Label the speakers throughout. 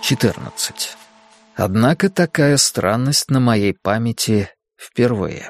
Speaker 1: 14. Однако такая странность на моей памяти впервые.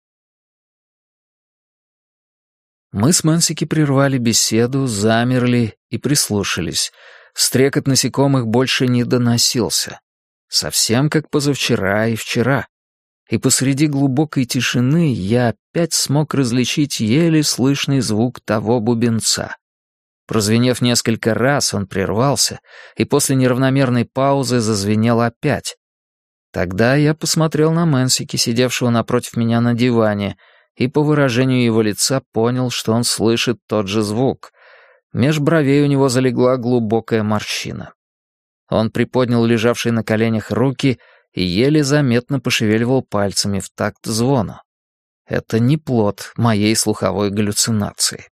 Speaker 1: Мы с Мэнсики прервали беседу, замерли и прислушались. Стрекот насекомых больше не доносился. Совсем как позавчера и вчера. И посреди глубокой тишины я опять смог различить еле слышный звук того бубенца. Прозвенев несколько раз, он прервался, и после неравномерной паузы зазвенел опять. Тогда я посмотрел на Мэнсики, сидевшего напротив меня на диване, и по выражению его лица понял, что он слышит тот же звук. Меж бровей у него залегла глубокая морщина. Он приподнял лежавшие на коленях руки и еле заметно пошевеливал пальцами в такт звону. Это не плод моей слуховой галлюцинации.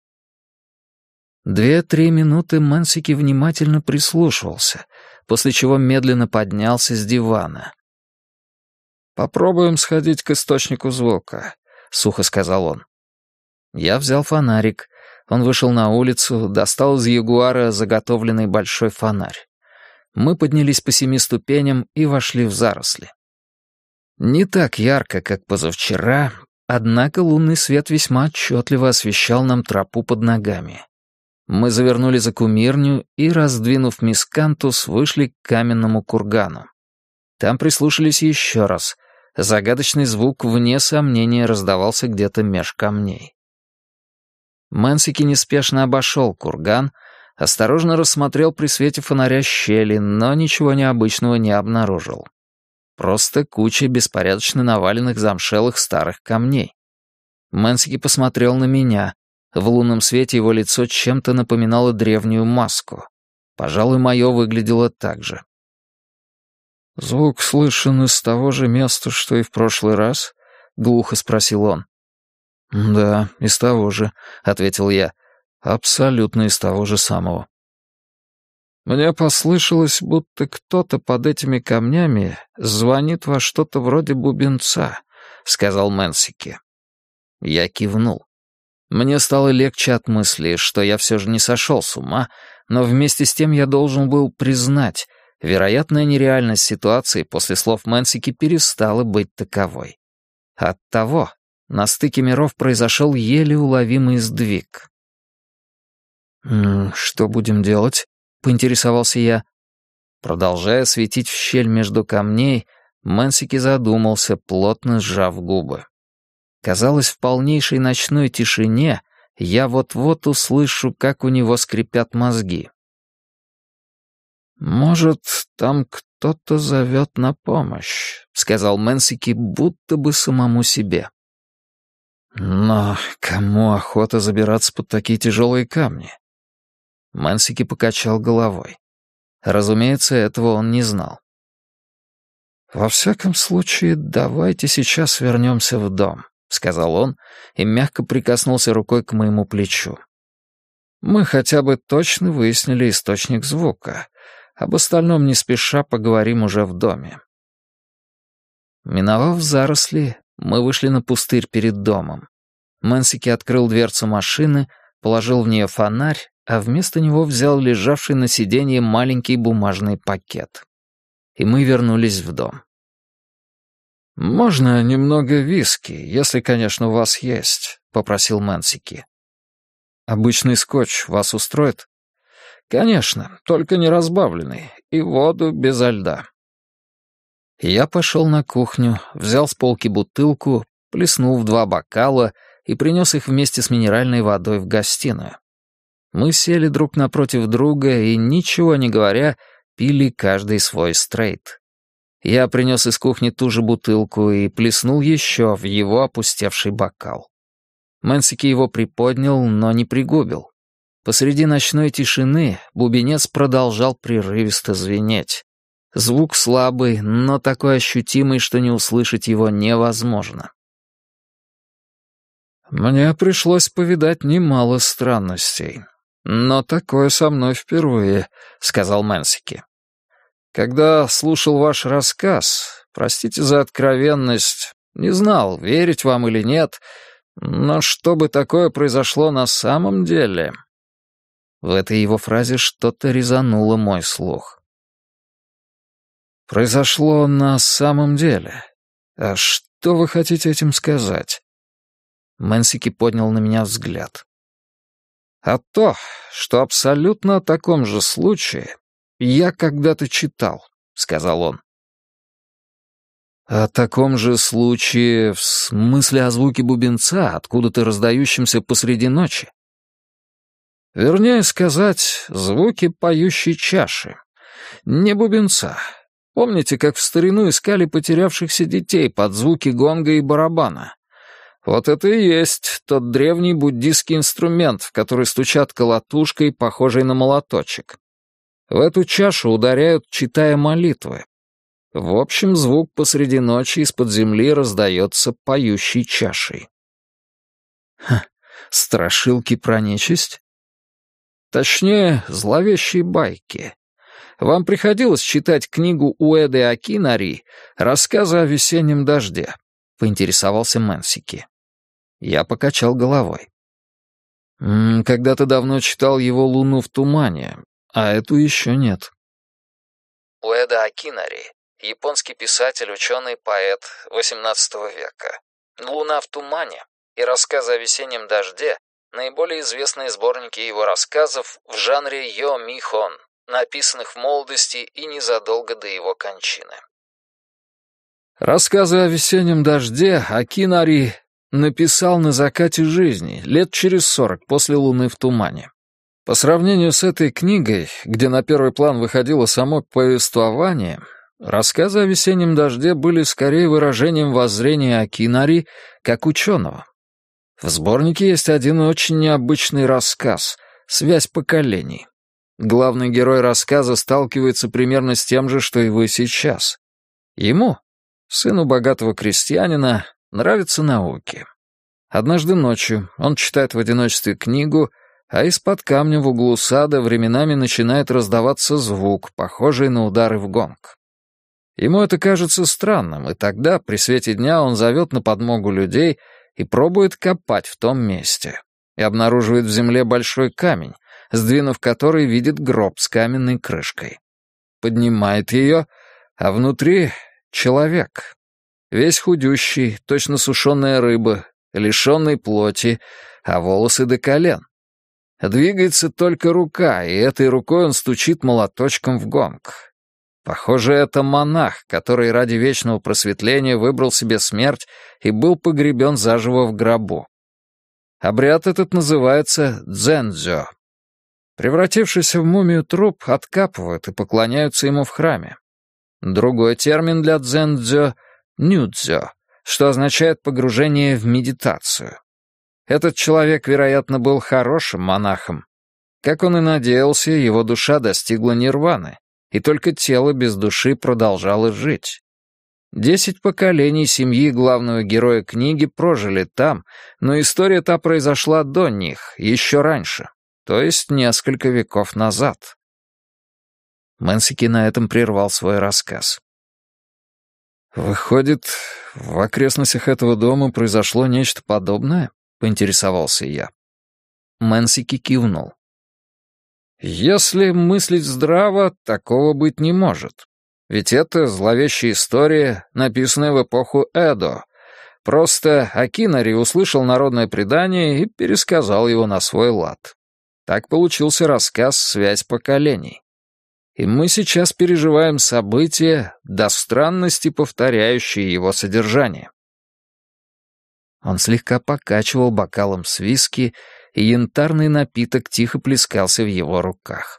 Speaker 1: 2-3 минуты Мэнсики внимательно прислушивался, после чего медленно поднялся с дивана. «Попробуем сходить к источнику звука», — сухо сказал он. Я взял фонарик. Он вышел на улицу, достал из ягуара заготовленный большой фонарь. Мы поднялись по 7 ступеням и вошли в заросли. Не так ярко, как позавчера, однако лунный свет весьма отчетливо освещал нам тропу под ногами. Мы завернули за кумирню и, раздвинув мискантус, вышли к каменному кургану. Там прислушались еще раз. Загадочный звук, вне сомнения, раздавался где-то меж камней. Мэнсики неспешно обошел курган, осторожно рассмотрел при свете фонаря щели, но ничего необычного не обнаружил. Просто куча беспорядочно наваленных замшелых старых камней. Мэнсики посмотрел на меня. В лунном свете его лицо чем-то напоминало древнюю маску. Пожалуй, мое выглядело так же. «Звук слышен из того же места, что и в прошлый раз?» — глухо спросил он. «Да, из того же», — ответил я. «Абсолютно из того же самого». «Мне послышалось, будто кто-то под этими камнями звонит во что-то вроде бубенца», — сказал Мэнсики. Я кивнул. Мне стало легче от мысли, что я все же не сошел с ума, но вместе с тем я должен был признать, вероятная нереальность ситуации после слов Мэнсики перестала быть таковой. Оттого на стыке миров произошел еле уловимый сдвиг. «Что будем делать?» — поинтересовался я. Продолжая светить в щель между камней, Мэнсики задумался, плотно сжав губы. Казалось, в полнейшей ночной тишине я вот-вот услышу, как у него скрипят мозги. «Может, там кто-то зовет на помощь», — сказал Мэнсики, будто бы самому себе. «Но кому охота забираться под такие тяжелые камни?» Мэнсики покачал головой. Разумеется, этого он не знал. «Во всяком случае, давайте сейчас вернемся в дом», — сказал он и мягко прикоснулся рукой к моему плечу. «Мы хотя бы точно выяснили источник звука. Об остальном не спеша поговорим уже в доме». Миновав заросли, мы вышли на пустырь перед домом. Мэнсики открыл дверцу машины, положил в нее фонарь, а вместо него взял лежавший на сиденье маленький бумажный пакет. И мы вернулись в дом. «Можно немного виски, если, конечно, у вас есть», — попросил Мэнсики. «Обычный скотч вас устроит?» «Конечно, только не разбавленный, и воду безо льда». Я пошел на кухню, взял с полки бутылку, плеснул в 2 бокала и принес их вместе с минеральной водой в гостиную. Мы сели друг напротив друга и, ничего не говоря, пили каждый свой стрейт. Я принес из кухни ту же бутылку и плеснул еще в его опустевший бокал. Мэнсики его приподнял, но не пригубил. Посреди ночной тишины бубенец продолжал прерывисто звенеть. Звук слабый, но такой ощутимый, что не услышать его невозможно. «Мне пришлось повидать немало странностей, но такое со мной впервые», — сказал Мэнсики. «Когда слушал ваш рассказ, простите за откровенность, не знал, верить вам или нет, но чтобы такое произошло на самом деле...» В этой его фразе что-то резануло мой слух. Произошло на самом деле. А что вы хотите этим сказать? Мэнсики поднял на меня взгляд. А то, что абсолютно о таком же случае я когда-то читал, сказал он. О таком же случае, в смысле о звуке бубенца, откуда-то раздающемся посреди ночи? Вернее сказать, звуки поющей чаши. Не бубенца. Помните, как в старину искали потерявшихся детей под звуки гонга и барабана? Вот это и есть тот древний буддистский инструмент, в который стучат колотушкой, похожей на молоточек. В эту чашу ударяют, читая молитвы. В общем, звук посреди ночи из-под земли раздается поющей чашей. Страшилки про нечисть? Точнее, зловещие байки. Вам приходилось читать книгу Уэды Акинари «Рассказы о весеннем дожде»? Поинтересовался Мэнсики. Я покачал головой. Когда-то давно читал его «Луну в тумане», а эту еще нет. Уэда Акинари, японский писатель, ученый, поэт XVIII века. «Луна в тумане» и «Рассказы о весеннем дожде» — наиболее известные сборники его рассказов в жанре йо-михон, написанных в молодости и незадолго до его кончины. Рассказы о весеннем дожде Акинари написал на закате жизни, лет через 40 после «Луны в тумане». По сравнению с этой книгой, где на первый план выходило само повествование, рассказы о весеннем дожде были скорее выражением воззрения Акинари как ученого. В сборнике есть один очень необычный рассказ «Связь поколений». Главный герой рассказа сталкивается примерно с тем же, что и вы сейчас. Ему, сыну богатого крестьянина, нравятся науки. Однажды ночью он читает в одиночестве книгу, а из-под камня в углу сада временами начинает раздаваться звук, похожий на удары в гонг. Ему это кажется странным, и тогда, при свете дня, он зовет на подмогу людей и пробует копать в том месте. И обнаруживает в земле большой камень, сдвинув который, видит гроб с каменной крышкой. Поднимает ее, а внутри человек. Весь худющий, точно сушеная рыба, лишенный плоти, а волосы до колен. Двигается только рука, и этой рукой он стучит молоточком в гонг. Похоже, это монах, который ради вечного просветления выбрал себе смерть и был погребен заживо в гробу. Обряд этот называется дзендзё. Превратившийся в мумию труп откапывают и поклоняются ему в храме. Другой термин для дзендзё — нюдзё, что означает погружение в медитацию. Этот человек, вероятно, был хорошим монахом. Как он и надеялся, его душа достигла нирваны, и только тело без души продолжало жить. 10 поколений семьи главного героя книги прожили там, но история та произошла до них, еще раньше, то есть несколько веков назад. Мэнсики на этом прервал свой рассказ. «Выходит, в окрестностях этого дома произошло нечто подобное?» — поинтересовался я. Мэнсики кивнул. «Если мыслить здраво, такого быть не может. Ведь это зловещая история, написанная в эпоху Эдо. Просто Акинари услышал народное предание и пересказал его на свой лад. Так получился рассказ «Связь поколений». И мы сейчас переживаем события, до странности повторяющие его содержание». Он слегка покачивал бокалом с виски, и янтарный напиток тихо плескался в его руках.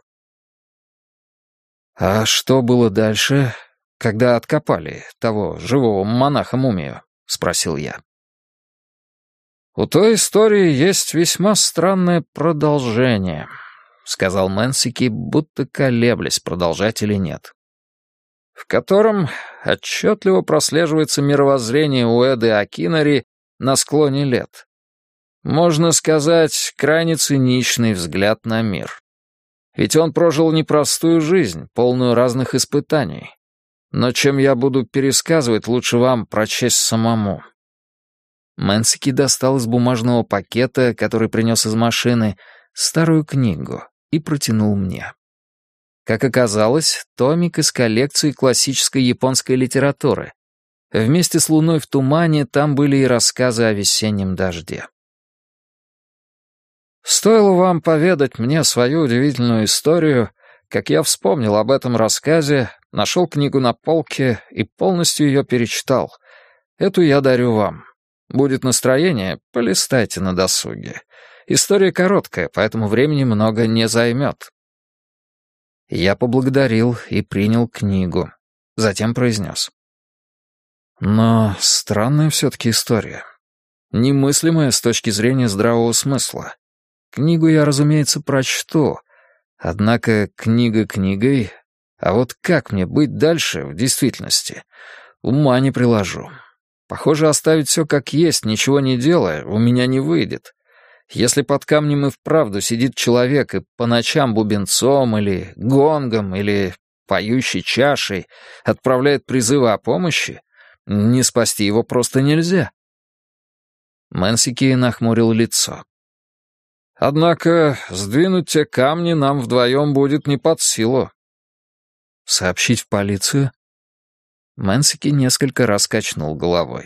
Speaker 1: «А что было дальше, когда откопали того живого монаха-мумию?» — спросил я. «У той истории есть весьма странное продолжение», — сказал Мэнсики, будто колеблясь, продолжать или нет, в котором отчетливо прослеживается мировоззрение Уэды Акинари на склоне лет. Можно сказать, крайне циничный взгляд на мир. Ведь он прожил непростую жизнь, полную разных испытаний. Но чем я буду пересказывать, лучше вам прочесть самому». Мэнсики достал из бумажного пакета, который принес из машины, старую книгу и протянул мне. Как оказалось, томик из коллекции классической японской литературы. Вместе с «Луной в тумане» там были и рассказы о весеннем дожде. Стоило вам поведать мне свою удивительную историю, как я вспомнил об этом рассказе, нашел книгу на полке и полностью ее перечитал. Эту я дарю вам. Будет настроение, полистайте на досуге. История короткая, поэтому времени много не займет. Я поблагодарил и принял книгу. Затем произнес. Но странная все-таки история. Немыслимая с точки зрения здравого смысла. Книгу я, разумеется, прочту. Однако книга книгой, а вот как мне быть дальше в действительности, ума не приложу. Похоже, оставить все как есть, ничего не делая, у меня не выйдет. Если под камнем и вправду сидит человек и по ночам бубенцом или гонгом или поющей чашей отправляет призывы о помощи, не спасти его просто нельзя. Мэнсики нахмурил лицо. Однако сдвинуть те камни нам вдвоем будет не под силу. Сообщить в полицию? Мэнсики несколько раз качнул головой.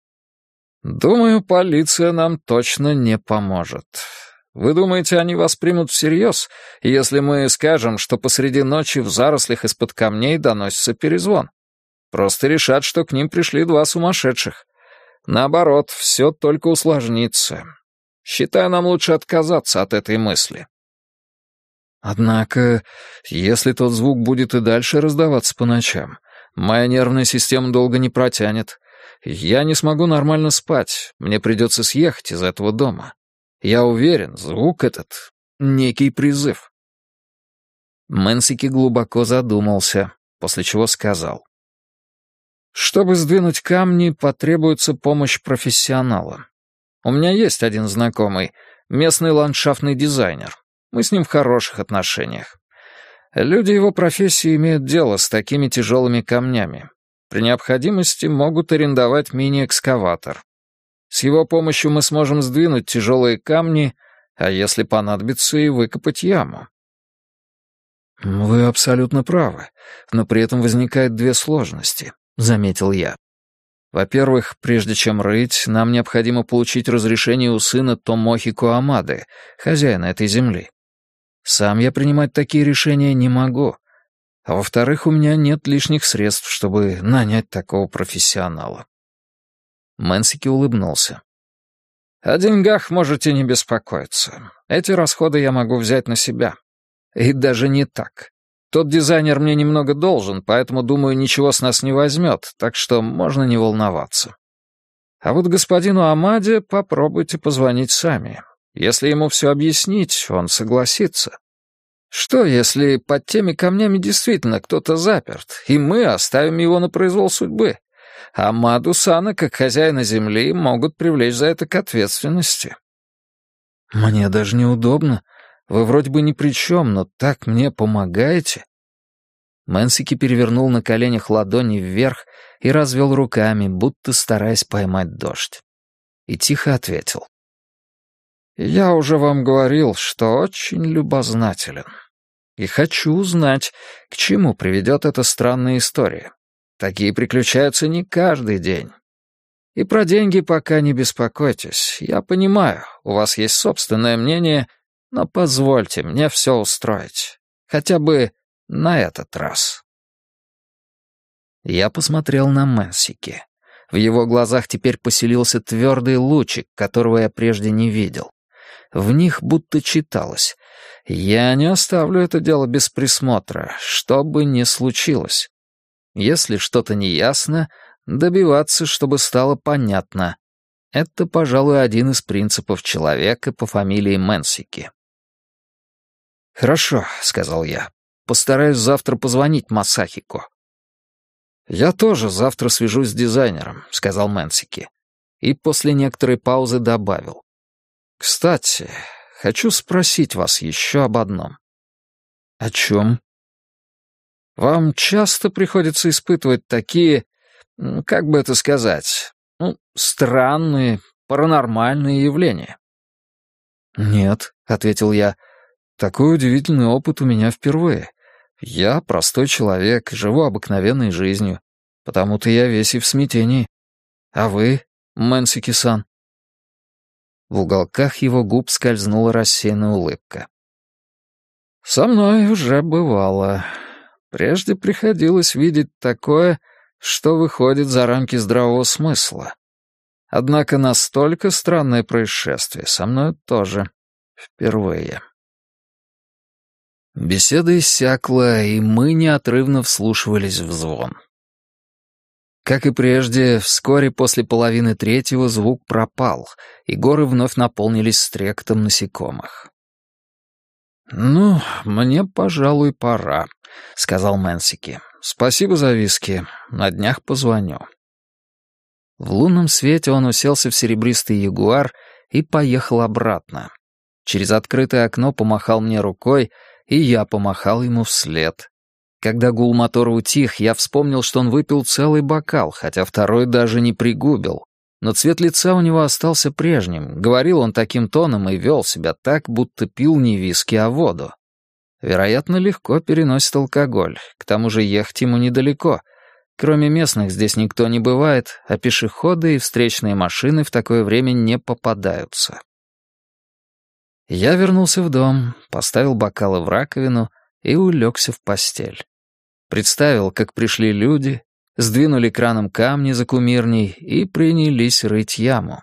Speaker 1: Думаю, полиция нам точно не поможет. Вы думаете, они воспримут всерьез, если мы скажем, что посреди ночи в зарослях из-под камней доносится перезвон? Просто решат, что к ним пришли два сумасшедших. Наоборот, все только усложнится. Считаю, нам лучше отказаться от этой мысли. Однако, если тот звук будет и дальше раздаваться по ночам, моя нервная система долго не протянет. Я не смогу нормально спать, мне придется съехать из этого дома. Я уверен, звук этот — некий призыв. Мэнсики глубоко задумался, после чего сказал. Чтобы сдвинуть камни, потребуется помощь профессионала. У меня есть один знакомый, местный ландшафтный дизайнер. Мы с ним в хороших отношениях. Люди его профессии имеют дело с такими тяжелыми камнями. При необходимости могут арендовать мини-экскаватор. С его помощью мы сможем сдвинуть тяжелые камни, а если понадобится, и выкопать яму. Вы абсолютно правы, но при этом возникает две сложности, заметил я. Во-первых, прежде чем рыть, нам необходимо получить разрешение у сына Томохико Амады, хозяина этой земли. Сам я принимать такие решения не могу. А во-вторых, у меня нет лишних средств, чтобы нанять такого профессионала. Мэнсики улыбнулся. О деньгах можете не беспокоиться. Эти расходы я могу взять на себя. И даже не так. Тот дизайнер мне немного должен, поэтому, думаю, ничего с нас не возьмет, так что можно не волноваться. А вот господину Амаде попробуйте позвонить сами. Если ему все объяснить, он согласится. Что, если под теми камнями действительно кто-то заперт, и мы оставим его на произвол судьбы? А Амаду-сана, как хозяина земли, могут привлечь за это к ответственности. Мне даже неудобно. Вы вроде бы ни при чем, но так мне помогаете. Мэнсики перевернул на коленях ладони вверх и развел руками, будто стараясь поймать дождь. И тихо ответил. «Я уже вам говорил, что очень любознателен. И хочу узнать, к чему приведет эта странная история. Такие приключаются не каждый день. И про деньги пока не беспокойтесь. Я понимаю, у вас есть собственное мнение, но позвольте мне все устроить. Хотя бы на этот раз». Я посмотрел на Мэнсики. В его глазах теперь поселился твердый лучик, которого я прежде не видел. В них будто читалось: «Я не оставлю это дело без присмотра, что бы ни случилось. Если что-то неясно, добиваться, чтобы стало понятно. Это, пожалуй, один из принципов человека по фамилии Мэнсики». «Хорошо», — сказал я. «Постараюсь завтра позвонить Масахико». «Я тоже завтра свяжусь с дизайнером», — сказал Мэнсики. И после некоторой паузы добавил. «Кстати, хочу спросить вас еще об одном». «О чем?» «Вам часто приходится испытывать такие, как бы это сказать, странные, паранормальные явления?» «Нет», — ответил я, — «такой удивительный опыт у меня впервые. Я простой человек, живу обыкновенной жизнью, потому-то я весь и в смятении. А вы, Мэнсики-сан?» В уголках его губ скользнула рассеянная улыбка. «Со мной уже бывало. Прежде приходилось видеть такое, что выходит за рамки здравого смысла. Однако настолько странное происшествие со мной тоже впервые». Беседа иссякла, и мы неотрывно вслушивались в звон. Как и прежде, вскоре после 2:30 звук пропал, и горы вновь наполнились стрекотом насекомых. «Ну, мне, пожалуй, пора», — сказал Мэнсики. «Спасибо за виски. На днях позвоню». В лунном свете он уселся в серебристый ягуар и поехал обратно. Через открытое окно помахал мне рукой, и я помахал ему вслед. Когда гул мотора утих, я вспомнил, что он выпил целый бокал, хотя второй даже не пригубил. Но цвет лица у него остался прежним. Говорил он таким тоном и вел себя так, будто пил не виски, а воду. Вероятно, легко переносит алкоголь. К тому же ехать ему недалеко. Кроме местных здесь никто не бывает, а пешеходы и встречные машины в такое время не попадаются. Я вернулся в дом, поставил бокалы в раковину и улегся в постель. Представил, как пришли люди, сдвинули краном камни за кумирней и принялись рыть яму.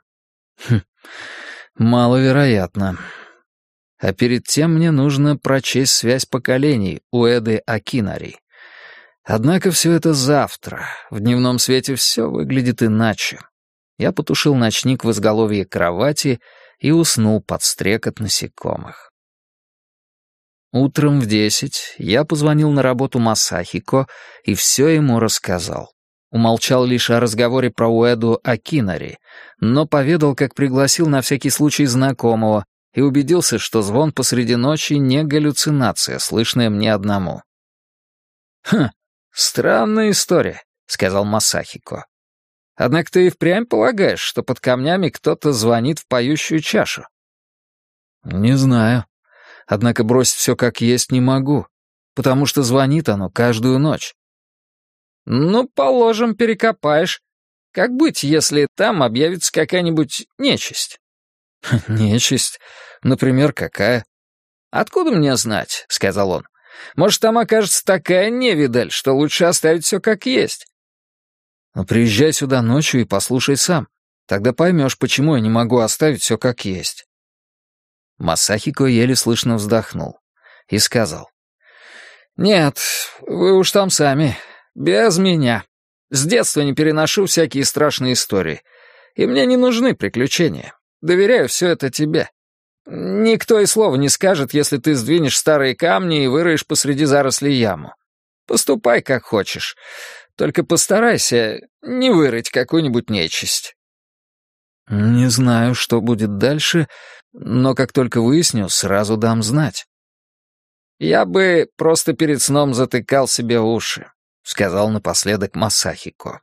Speaker 1: Маловероятно. А перед тем мне нужно прочесть связь поколений Уэды Акинари. Однако все это завтра. В дневном свете все выглядит иначе. Я потушил ночник в изголовье кровати и уснул под стрекот насекомых. Утром в 10 я позвонил на работу Масахико и все ему рассказал. Умолчал лишь о разговоре про Уэду Акинари, но поведал, как пригласил на всякий случай знакомого и убедился, что звон посреди ночи не галлюцинация, слышная мне одному. «Хм, странная история», — сказал Масахико. «Однако ты и впрямь полагаешь, что под камнями кто-то звонит в поющую чашу?» «Не знаю. Однако бросить все как есть не могу, потому что звонит оно каждую ночь». «Ну, положим, перекопаешь. Как быть, если там объявится какая-нибудь нечисть?» «Нечисть? Например, какая?» «Откуда мне знать?» — сказал он. «Может, там окажется такая невидаль, что лучше оставить все как есть». «Ну, приезжай сюда ночью и послушай сам. Тогда поймешь, почему я не могу оставить все как есть». Масахико еле слышно вздохнул и сказал. «Нет, вы уж там сами. Без меня. С детства не переношу всякие страшные истории. И мне не нужны приключения. Доверяю все это тебе. Никто и слова не скажет, если ты сдвинешь старые камни и выроешь посреди зарослей яму. Поступай как хочешь. Только постарайся не вырыть какую-нибудь нечисть». «Не знаю, что будет дальше, но как только выясню, сразу дам знать». «Я бы просто перед сном затыкал себе уши», — сказал напоследок Масахико.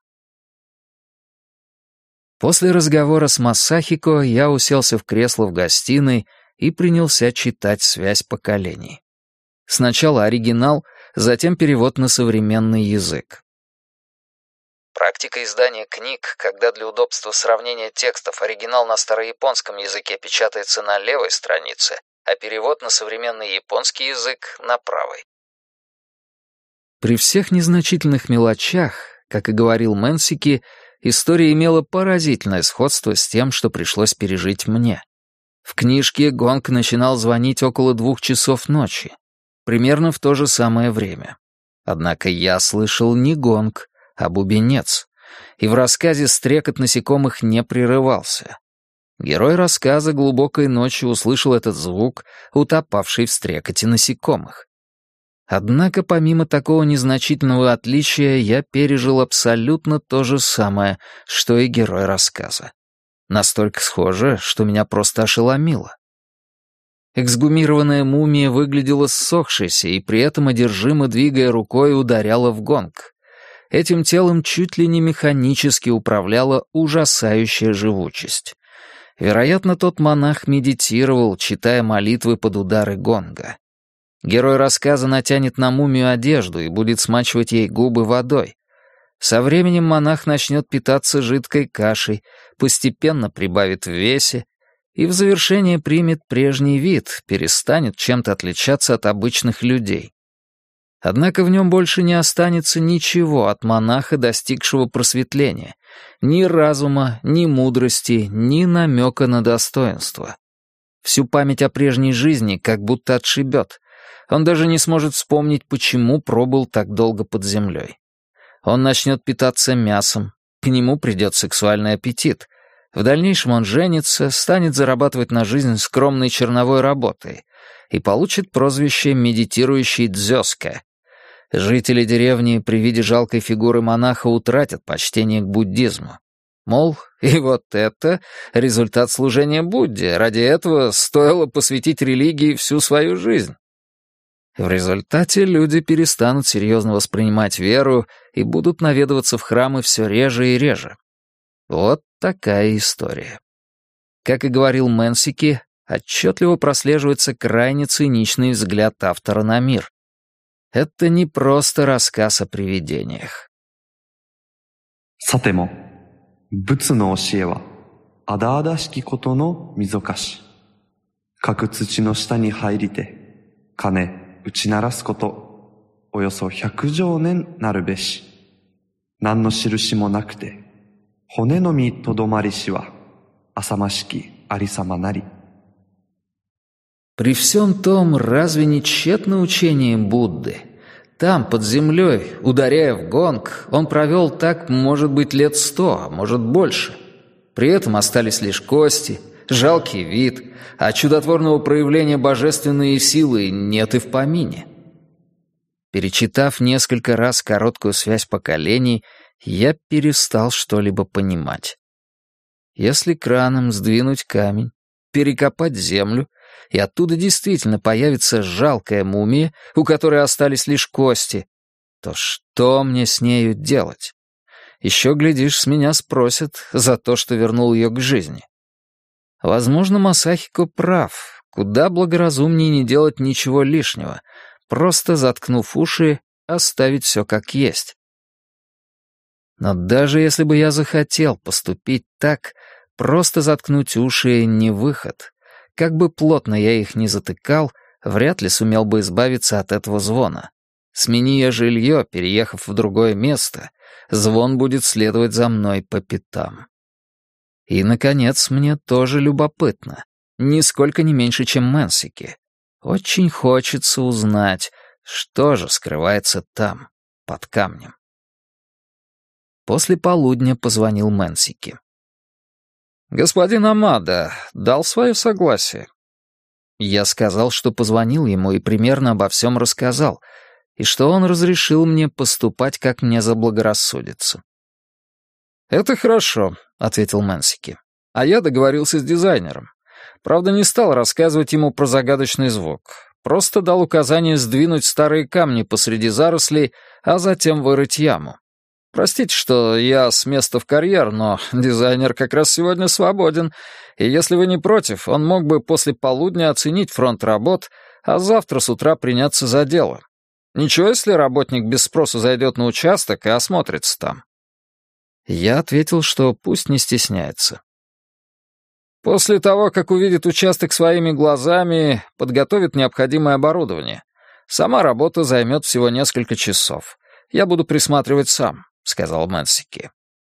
Speaker 1: После разговора с Масахико я уселся в кресло в гостиной и принялся читать «Связь поколений». Сначала оригинал, затем перевод на современный язык. Практика издания книг, когда для удобства сравнения текстов оригинал на старояпонском языке печатается на левой странице, а перевод на современный японский язык на правой. При всех незначительных мелочах, как и говорил Мэнсики, история имела поразительное сходство с тем, что пришлось пережить мне. В книжке гонг начинал звонить около 2 часов ночи, примерно в то же самое время. Однако я слышал не гонг, а бубенец, и в рассказе стрекот насекомых не прерывался. Герой рассказа глубокой ночью услышал этот звук, утопавший в стрекоте насекомых. Однако помимо такого незначительного отличия я пережил абсолютно то же самое, что и герой рассказа. Настолько схоже, что меня просто ошеломило. Эксгумированная мумия выглядела ссохшейся и при этом одержимо двигая рукой ударяла в гонг. Этим телом чуть ли не механически управляла ужасающая живучесть. Вероятно, тот монах медитировал, читая молитвы под удары гонга. Герой рассказа натянет на мумию одежду и будет смачивать ей губы водой. Со временем монах начнет питаться жидкой кашей, постепенно прибавит в весе и в завершение примет прежний вид, перестанет чем-то отличаться от обычных людей. Однако в нем больше не останется ничего от монаха, достигшего просветления, ни разума, ни мудрости, ни намека на достоинство. Всю память о прежней жизни как будто отшибет. Он даже не сможет вспомнить, почему пробыл так долго под землей. Он начнет питаться мясом, к нему придет сексуальный аппетит. В дальнейшем он женится, станет зарабатывать на жизнь скромной черновой работой и получит прозвище «медитирующий дзёска». Жители деревни при виде жалкой фигуры монаха утратят почтение к буддизму. Мол, и вот это результат служения Будде, ради этого стоило посвятить религии всю свою жизнь. В результате люди перестанут серьезно воспринимать веру и будут наведываться в храмы все реже и реже. Вот такая история. Как и говорил Мэнсики, отчетливо прослеживается крайне циничный взгляд автора на мир. Это не просто рассказ о привидениях.
Speaker 2: さても、仏の教えは、あだあだしきことのみぞかし。かく土の下に入りて、鐘、打ち鳴らすこと、およそ100兆年なるべし。何の印もなくて、骨のみとどまりしは、浅ましきありさまなり。
Speaker 1: При всем том, разве не тщетно учение Будды? Там, под землей, ударяя в гонг, он провел так, может быть, лет 100, а может больше. При этом остались лишь кости, жалкий вид, а чудотворного проявления божественной силы нет и в помине. Перечитав несколько раз короткую связь поколений, я перестал что-либо понимать. Если краном сдвинуть камень, перекопать землю, и оттуда действительно появится жалкая мумия, у которой остались лишь кости, то что мне с нею делать? Еще, глядишь, с меня спросят за то, что вернул ее к жизни. Возможно, Масахико прав. Куда благоразумнее не делать ничего лишнего, просто заткнув уши, оставить все как есть. Но даже если бы я захотел поступить так, просто заткнуть уши — не выход. Как бы плотно я их ни затыкал, вряд ли сумел бы избавиться от этого звона. Смени я жилье, переехав в другое место, звон будет следовать за мной по пятам. И, наконец, мне тоже любопытно. Нисколько не меньше, чем Мэнсики. Очень хочется узнать, что же скрывается там, под камнем. После полудня позвонил Мэнсики. «Господин Амада дал свое согласие?» Я сказал, что позвонил ему и примерно обо всем рассказал, и что он разрешил мне поступать, как мне заблагорассудится. «Это хорошо», — ответил Мэнсики. «А я договорился с дизайнером. Правда, не стал рассказывать ему про загадочный звук. Просто дал указание сдвинуть старые камни посреди зарослей, а затем вырыть яму. Простите, что я с места в карьер, но дизайнер как раз сегодня свободен, и если вы не против, он мог бы после полудня оценить фронт работ, а завтра с утра приняться за дело. Ничего, если работник без спросу зайдет на участок и осмотрится там?» Я ответил, что пусть не стесняется. «После того, как увидит участок своими глазами, подготовит необходимое оборудование. Сама работа займет всего несколько часов. Я буду присматривать сам», — сказал Мэнсики.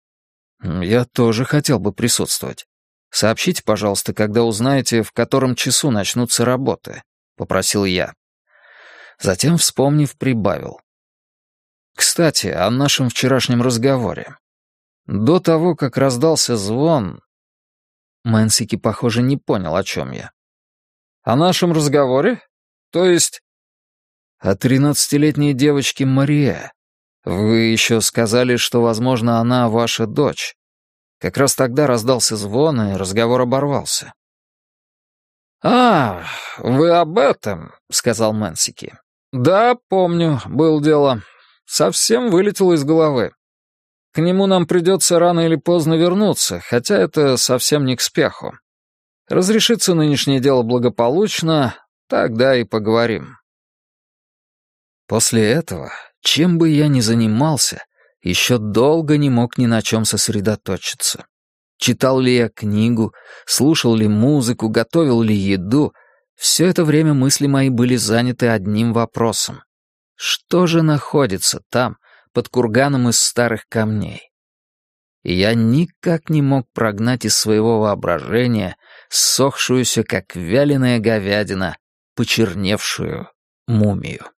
Speaker 1: «Я тоже хотел бы присутствовать. Сообщите, пожалуйста, когда узнаете, в котором часу начнутся работы», — попросил я. Затем, вспомнив, прибавил. «Кстати, о нашем вчерашнем разговоре. До того, как раздался звон...» Мэнсики, похоже, не понял, о чем я. «О нашем разговоре? То есть...» «О 13-летней девочке Мария. Вы еще сказали, что, возможно, она ваша дочь. Как раз тогда раздался звон, и разговор оборвался». «А, вы об этом», — сказал Мэнсики. «Да, помню, было дело. Совсем вылетело из головы. К нему нам придется рано или поздно вернуться, хотя это совсем не к спеху. Разрешится нынешнее дело благополучно, тогда и поговорим. После этого, чем бы я ни занимался, еще долго не мог ни на чем сосредоточиться. Читал ли я книгу, слушал ли музыку, готовил ли еду, все это время мысли мои были заняты одним вопросом. Что же находится там, под курганом из старых камней? И я никак не мог прогнать из своего воображения ссохшуюся, как вяленая говядина, почерневшую мумию.